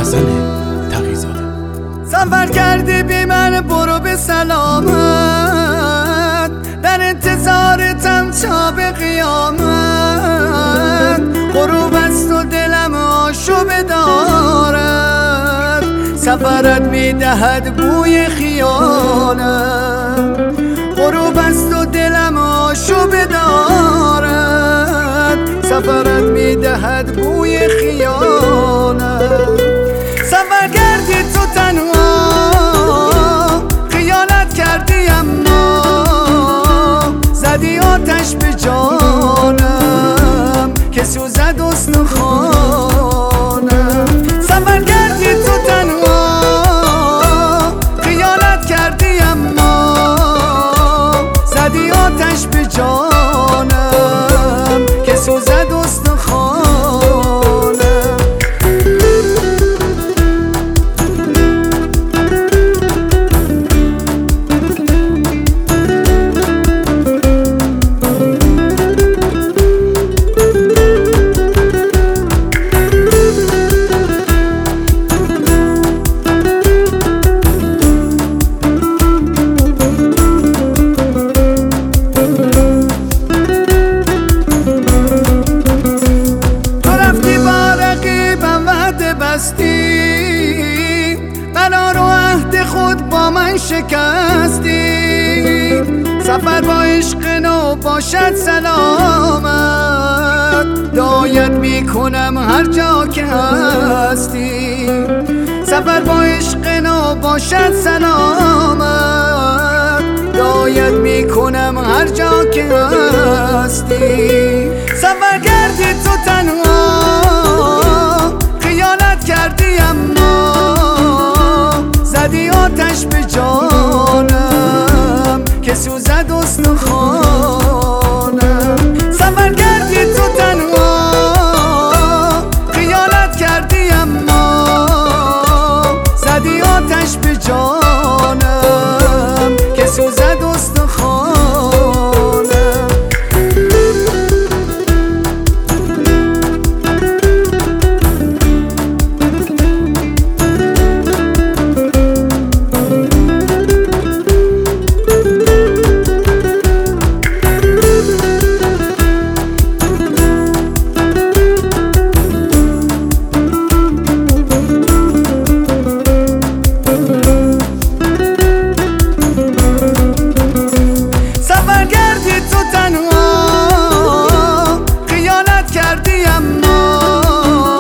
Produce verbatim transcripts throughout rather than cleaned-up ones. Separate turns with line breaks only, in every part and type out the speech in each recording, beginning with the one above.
غزل تقی‌زاده.
سفر کردی بی من، برو به سلامت، در انتظارتم تا به قیامت. غروب است و دلم آشوب دارد، سفرت میدهد بوی خیانت. غروب است و دلم آشوب دارد، سفرت میدهد بوی خیانت. سفر کردی تو تنها، خیانت کردی اما زدی آتش به جانم که سوزد استخوانم. سفر کردی تو تنها، خیانت کردی اما زدی آتش به جانم که سوزد استخوانم. قرار و عهد خود با من شکستی، سفر با عشق نو باشد سلامت، دعایت میکنم هر جا که هستی. سفر با عشق نو باشد سلامت، دعایت میکنم هر جا که هستی. سفر کردی تو تنها، خیانت کردی اما زدی آتش به جانم که سوزد استخوانم. سفر کردی تو تنها، خیانت کردی اما زدی آتش به جانم که سوزد استخوانم.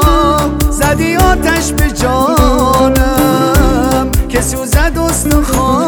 آتش به جانم که سوزد استخوانم.